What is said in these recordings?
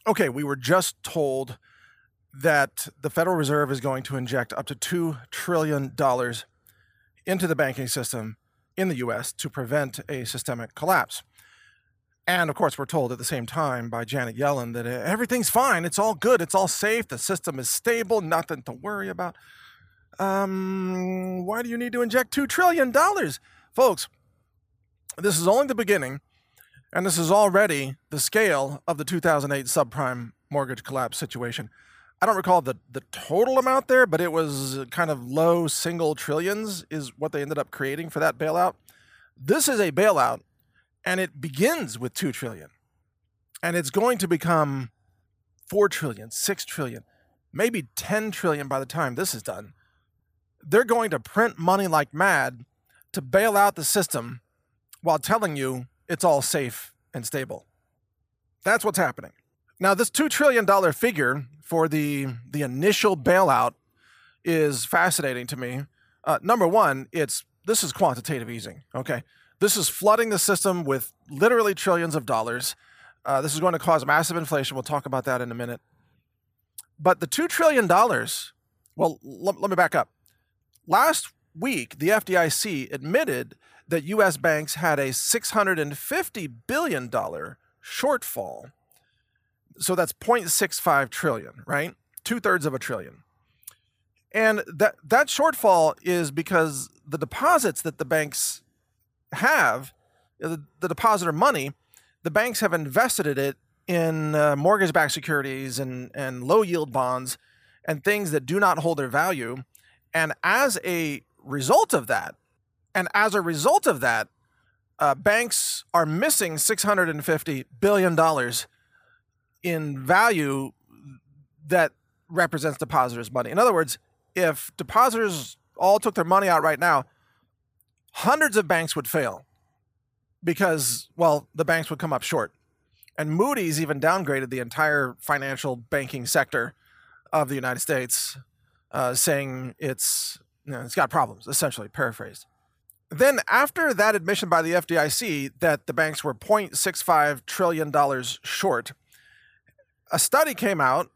Okay, we were just told that the Federal Reserve is going to inject up to $2 trillion into the banking system in the US to prevent a systemic collapse. And of course, we're told at the same time by Janet Yellen that everything's fine, it's all good, it's all safe, the system is stable, nothing to worry about. Why do you need to inject $2 trillion? Folks, this is only the beginning, and this is already the scale of the 2008 subprime mortgage collapse situation. I don't recall the total amount there, but it was kind of low single trillions is what they ended up creating for that bailout. This is a bailout, and it begins with 2 trillion. And it's going to become 4 trillion, 6 trillion, maybe 10 trillion by the time this is done. They're going to print money like mad to bail out the system while telling you it's all safe and stable. That's what's happening. Now, this $2 trillion figure for the initial bailout is fascinating to me. Number one, this is quantitative easing, okay? This is flooding the system with literally trillions of dollars. This is going to cause massive inflation. We'll talk about that in a minute. But the $2 trillion, well, let me back up. Last week, the FDIC admitted that U.S. banks had a $650 billion shortfall. So that's 0.65 trillion, right? 2/3 of a trillion. And that shortfall is because the deposits that the banks have, the depositor money, the banks have invested it in mortgage-backed securities and low-yield bonds and things that do not hold their value. And as a result of that, banks are missing $650 billion in value that represents depositors' money. In other words, if depositors all took their money out right now, hundreds of banks would fail because, well, the banks would come up short. And Moody's even downgraded the entire financial banking sector of the United States, saying it's got problems, essentially, paraphrased. Then after that admission by the FDIC that the banks were $0.65 trillion short, a study came out,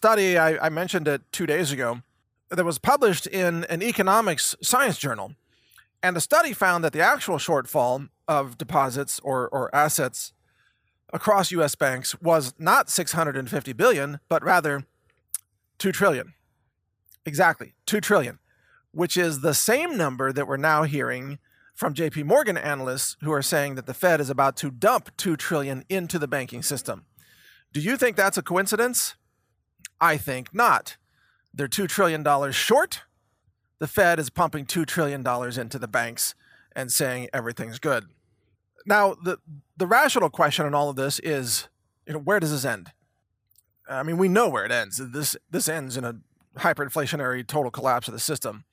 I mentioned it 2 days ago, that was published in an economics science journal. And the study found that the actual shortfall of deposits or assets across U.S. banks was not $650 billion, but rather $2 trillion. Exactly, $2 trillion, which is the same number that we're now hearing from JP Morgan analysts who are saying that the Fed is about to dump $2 trillion into the banking system. Do you think that's a coincidence? I think not. They're $2 trillion short. The Fed is pumping $2 trillion into the banks and saying everything's good. Now, the rational question in all of this is, where does this end? I mean, we know where it ends. This ends in a hyperinflationary total collapse of the system.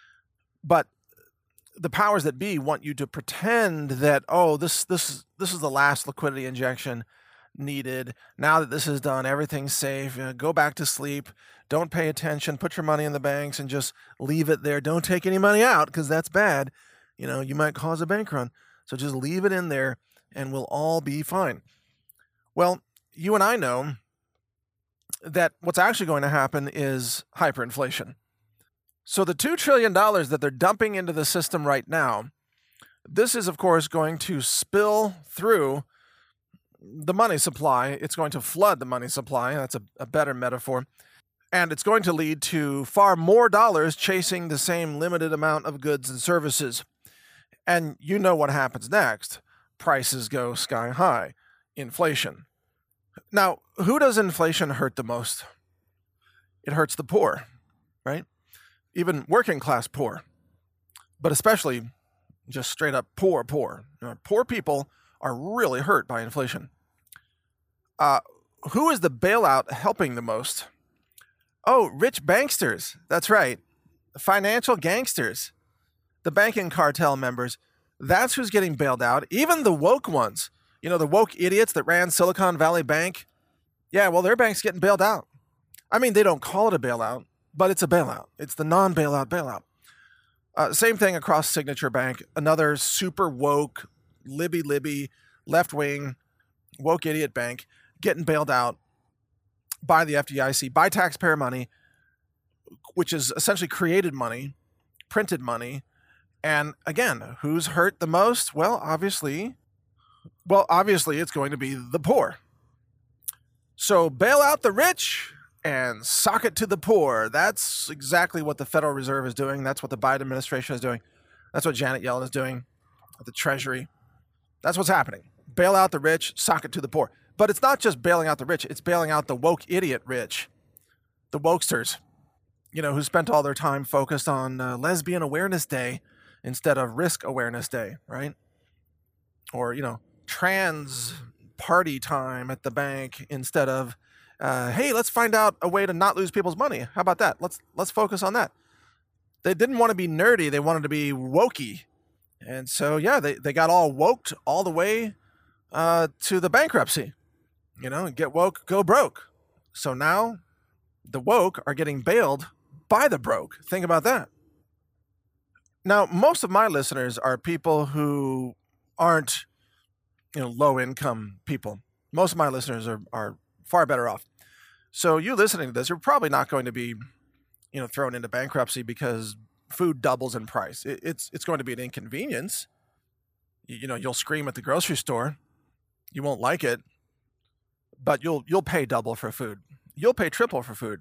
But the powers that be want you to pretend that, this is the last liquidity injection needed. Now that this is done, everything's safe. Go back to sleep. Don't pay attention. Put your money in the banks and just leave it there. Don't take any money out because that's bad. You might cause a bank run. So just leave it in there and we'll all be fine. Well, you and I know that what's actually going to happen is hyperinflation. So the $2 trillion that they're dumping into the system right now, this is, of course, going to spill through the money supply. It's going to flood the money supply. That's a better metaphor. And it's going to lead to far more dollars chasing the same limited amount of goods and services. And you know what happens next. Prices go sky high. Inflation. Now, who does inflation hurt the most? It hurts the poor, right? Even working class poor, but especially just straight up poor. Poor people are really hurt by inflation. Who is the bailout helping the most? Oh, rich banksters. That's right. Financial gangsters. The banking cartel members. That's who's getting bailed out. Even the woke ones. The woke idiots that ran Silicon Valley Bank. Yeah, well, their bank's getting bailed out. I mean, they don't call it a bailout, but it's a bailout. It's the non-bailout bailout. Same thing across Signature Bank. Another super woke, libby, left-wing, woke idiot bank getting bailed out. by the FDIC, by taxpayer money, which is essentially created money, printed money. And again, who's hurt the most? Well, obviously, it's going to be the poor. So bail out the rich and sock it to the poor. That's exactly what the Federal Reserve is doing. That's what the Biden administration is doing. That's what Janet Yellen is doing at the Treasury. That's what's happening. Bail out the rich, sock it to the poor. But it's not just bailing out the rich. It's bailing out the woke idiot rich, the wokesters, who spent all their time focused on Lesbian Awareness Day instead of Risk Awareness Day, right? Or, trans party time at the bank instead of, hey, let's find out a way to not lose people's money. How about that? Let's focus on that. They didn't want to be nerdy. They wanted to be wokey. And so, yeah, they got all woked all the way to the bankruptcy. Get woke, go broke. So now the woke are getting bailed by the broke. Think about that. Now, most of my listeners are people who aren't, low income people. Most of my listeners are far better off. So you listening to this, you're probably not going to be, thrown into bankruptcy because food doubles in price. It's going to be an inconvenience. You'll scream at the grocery store. You won't like it, but you'll pay double for food. You'll pay triple for food.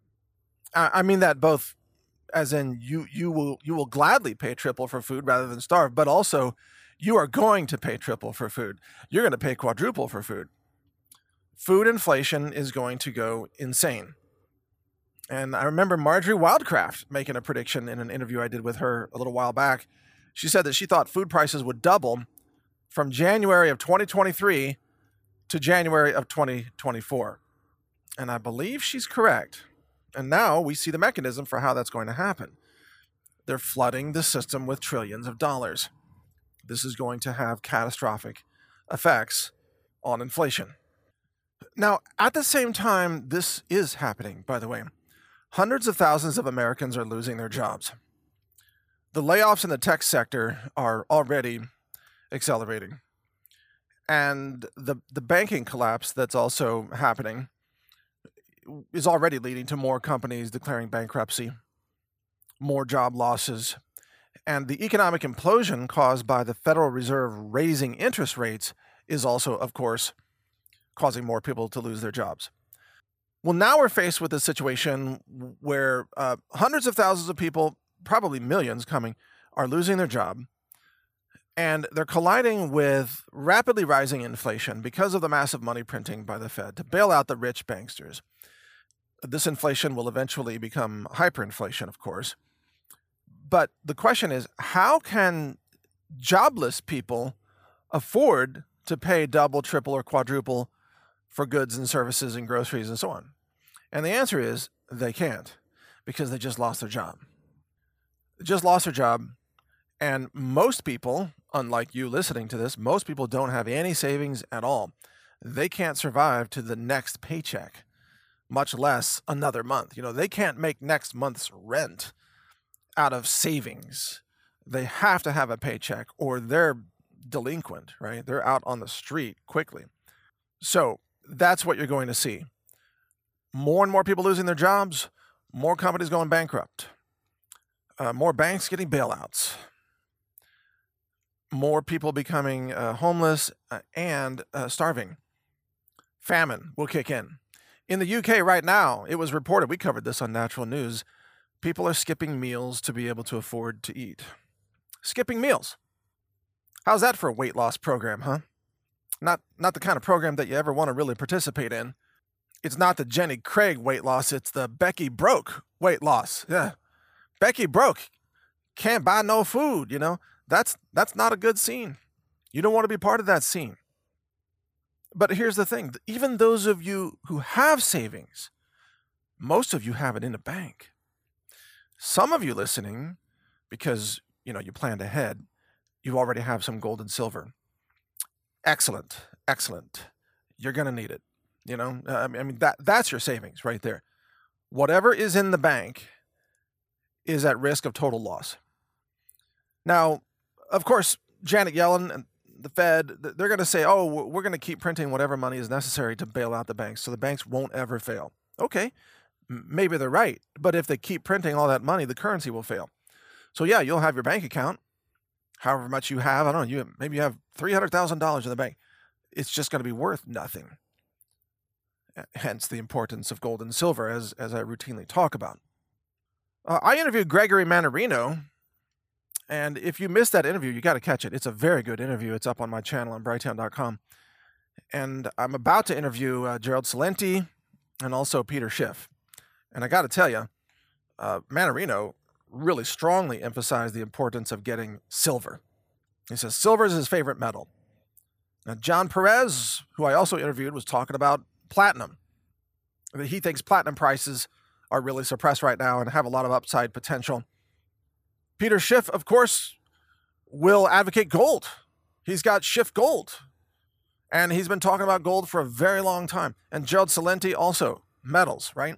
I mean that both as in you will gladly pay triple for food rather than starve, but also you are going to pay triple for food. You're going to pay quadruple for food. Food inflation is going to go insane. And I remember Marjorie Wildcraft making a prediction in an interview I did with her a little while back. She said that she thought food prices would double from January of 2023 to January of 2024. And I believe she's correct. And now we see the mechanism for how that's going to happen. They're flooding the system with trillions of dollars. This is going to have catastrophic effects on inflation. Now, at the same time, this is happening, by the way. Hundreds of thousands of Americans are losing their jobs. The layoffs in the tech sector are already accelerating. And the banking collapse that's also happening is already leading to more companies declaring bankruptcy, more job losses, and the economic implosion caused by the Federal Reserve raising interest rates is also, of course, causing more people to lose their jobs. Well, now we're faced with a situation where hundreds of thousands of people, probably millions coming, are losing their job. And they're colliding with rapidly rising inflation because of the massive money printing by the Fed to bail out the rich banksters. This inflation will eventually become hyperinflation, of course. But the question is, how can jobless people afford to pay double, triple, or quadruple for goods and services and groceries and so on? And the answer is they can't, because they just lost their job. They just lost their job. And most people, unlike you listening to this, most people don't have any savings at all. They can't survive to the next paycheck, much less another month. They can't make next month's rent out of savings. They have to have a paycheck or they're delinquent, right? They're out on the street quickly. So that's what you're going to see. More and more people losing their jobs, more companies going bankrupt, more banks getting bailouts, more people becoming homeless and starving. Famine will kick in. In the UK right now, it was reported, we covered this on Natural News, people are skipping meals to be able to afford to eat. Skipping meals. How's that for a weight loss program, huh? Not the kind of program that you ever want to really participate in. It's not the Jenny Craig weight loss, it's the Becky Broke weight loss. Yeah. Becky Broke can't buy no food, That's not a good scene. You don't want to be part of that scene. But here's the thing. Even those of you who have savings, most of you have it in a bank. Some of you listening, because, you planned ahead, you already have some gold and silver. Excellent. You're going to need it. That's your savings right there. Whatever is in the bank is at risk of total loss. Now, of course, Janet Yellen and the Fed, they're going to say, oh, we're going to keep printing whatever money is necessary to bail out the banks so the banks won't ever fail. Okay, maybe they're right. But if they keep printing all that money, the currency will fail. So yeah, you'll have your bank account, however much you have. I don't know, maybe you have $300,000 in the bank. It's just going to be worth nothing. Hence the importance of gold and silver, as I routinely talk about. I interviewed Gregory Mannarino, and if you missed that interview, you got to catch it. It's a very good interview. It's up on my channel on Brighteon.com. And I'm about to interview Gerald Celente and also Peter Schiff. And I got to tell you, Mannarino really strongly emphasized the importance of getting silver. He says silver is his favorite metal. Now, John Perez, who I also interviewed, was talking about platinum. He thinks platinum prices are really suppressed right now and have a lot of upside potential. Peter Schiff, of course, will advocate gold. He's got Schiff Gold, and he's been talking about gold for a very long time. And Gerald Celente also, metals, right?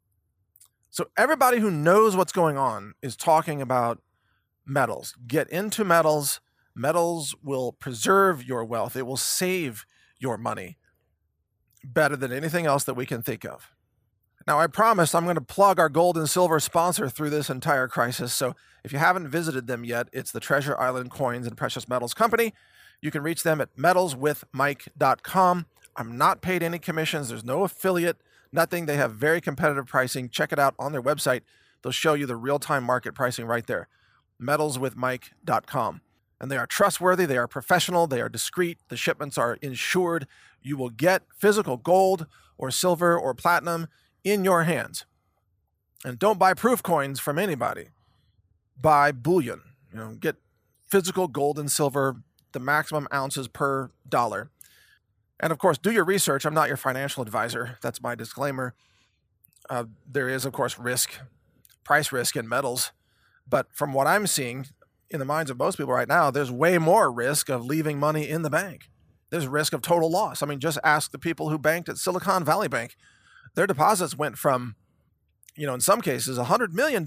So everybody who knows what's going on is talking about metals. Get into metals. Metals will preserve your wealth. It will save your money better than anything else that we can think of. Now, I promised I'm going to plug our gold and silver sponsor through this entire crisis. So if you haven't visited them yet, it's the Treasure Island Coins and Precious Metals Company. You can reach them at metalswithmike.com. I'm not paid any commissions. There's no affiliate, nothing. They have very competitive pricing. Check it out on their website. They'll show you the real-time market pricing right there. metalswithmike.com. And they are trustworthy, they are professional, they are discreet, the shipments are insured. You will get physical gold or silver or platinum in your hands. And don't buy proof coins from anybody. Buy bullion. Get physical gold and silver, the maximum ounces per dollar. And of course, do your research. I'm not your financial advisor. That's my disclaimer. There is, of course, risk, price risk in metals. But from what I'm seeing, in the minds of most people right now, there's way more risk of leaving money in the bank. There's risk of total loss. I mean, just ask the people who banked at Silicon Valley Bank. Their deposits went from, in some cases, $100 million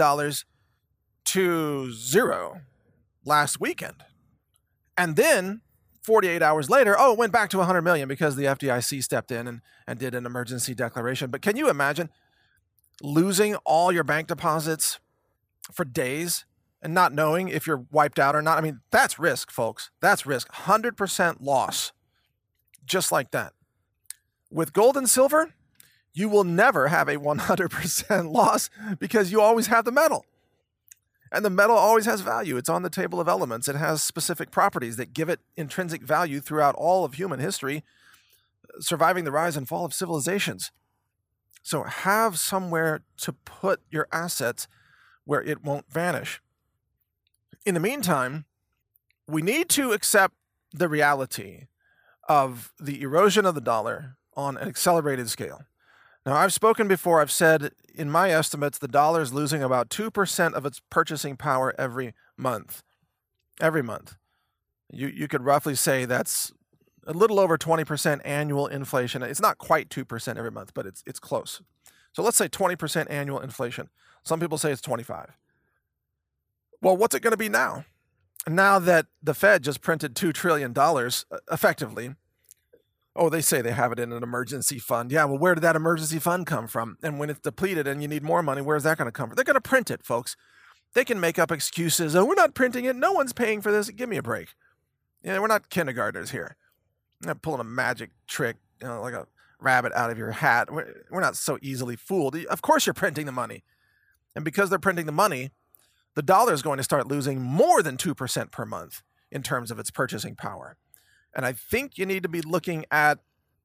to zero last weekend. And then 48 hours later, it went back to 100 million because the FDIC stepped in and did an emergency declaration. But can you imagine losing all your bank deposits for days and not knowing if you're wiped out or not? I mean, that's risk, folks. That's risk. 100% loss. Just like that. With gold and silver, you will never have a 100% loss because you always have the metal. And the metal always has value. It's on the table of elements. It has specific properties that give it intrinsic value throughout all of human history, surviving the rise and fall of civilizations. So have somewhere to put your assets where it won't vanish. In the meantime, we need to accept the reality of the erosion of the dollar on an accelerated scale. Now, I've spoken before. I've said, in my estimates, the dollar is losing about 2% of its purchasing power every month. Every month. You could roughly say that's a little over 20% annual inflation. It's not quite 2% every month, but it's close. So let's say 20% annual inflation. Some people say it's 25. Well, what's it going to be now? Now that the Fed just printed $2 trillion effectively. Oh, they say they have it in an emergency fund. Yeah, well, where did that emergency fund come from? And when it's depleted and you need more money, where's that going to come from? They're going to print it, folks. They can make up excuses. Oh, we're not printing it. No one's paying for this. Give me a break. We're not kindergartners here. We're not pulling a magic trick, like a rabbit out of your hat. We're not so easily fooled. Of course you're printing the money. And because they're printing the money, the dollar is going to start losing more than 2% per month in terms of its purchasing power. And I think you need to be looking at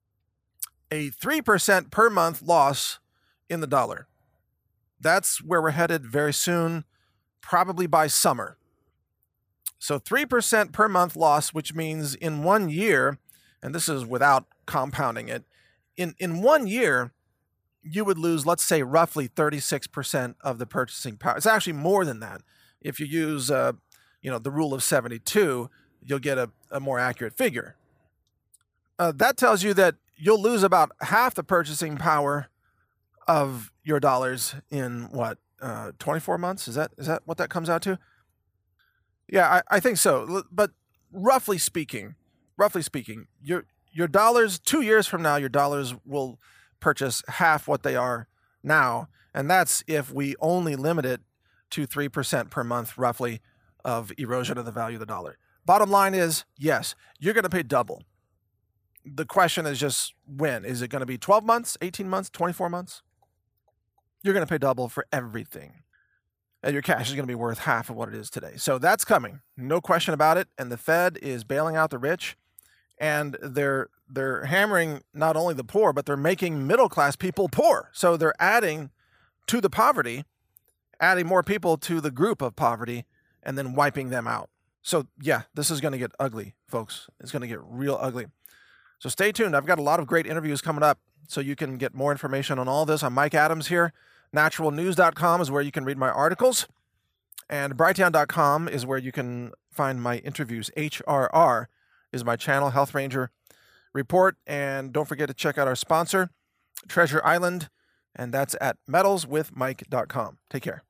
a 3% per month loss in the dollar. That's where we're headed very soon, probably by summer. So 3% per month loss, which means in 1 year, and this is without compounding it, in 1 year, you would lose, let's say, roughly 36% of the purchasing power. It's actually more than that. If you use, the rule of 72, you'll get a more accurate figure. That tells you that you'll lose about half the purchasing power of your dollars in 24 months? Is that what that comes out to? Yeah, I think so. But roughly speaking, roughly speaking, your dollars 2 years from now, your dollars will purchase half what they are now, and that's if we only limit it to 3% per month, roughly, of erosion of the value of the dollar. Bottom line is, yes, you're going to pay double. The question is just when. Is it going to be 12 months, 18 months, 24 months? You're going to pay double for everything. And your cash is going to be worth half of what it is today. So that's coming. No question about it. And the Fed is bailing out the rich. And they're hammering not only the poor, but they're making middle-class people poor. So they're adding to the poverty, adding more people to the group of poverty, and then wiping them out. So yeah, this is going to get ugly, folks. It's going to get real ugly. So stay tuned. I've got a lot of great interviews coming up so you can get more information on all this. I'm Mike Adams here. Naturalnews.com is where you can read my articles. And Brighteon.com is where you can find my interviews. HRR is my channel, Health Ranger Report. And don't forget to check out our sponsor, Treasure Island. And that's at metalswithmike.com. Take care.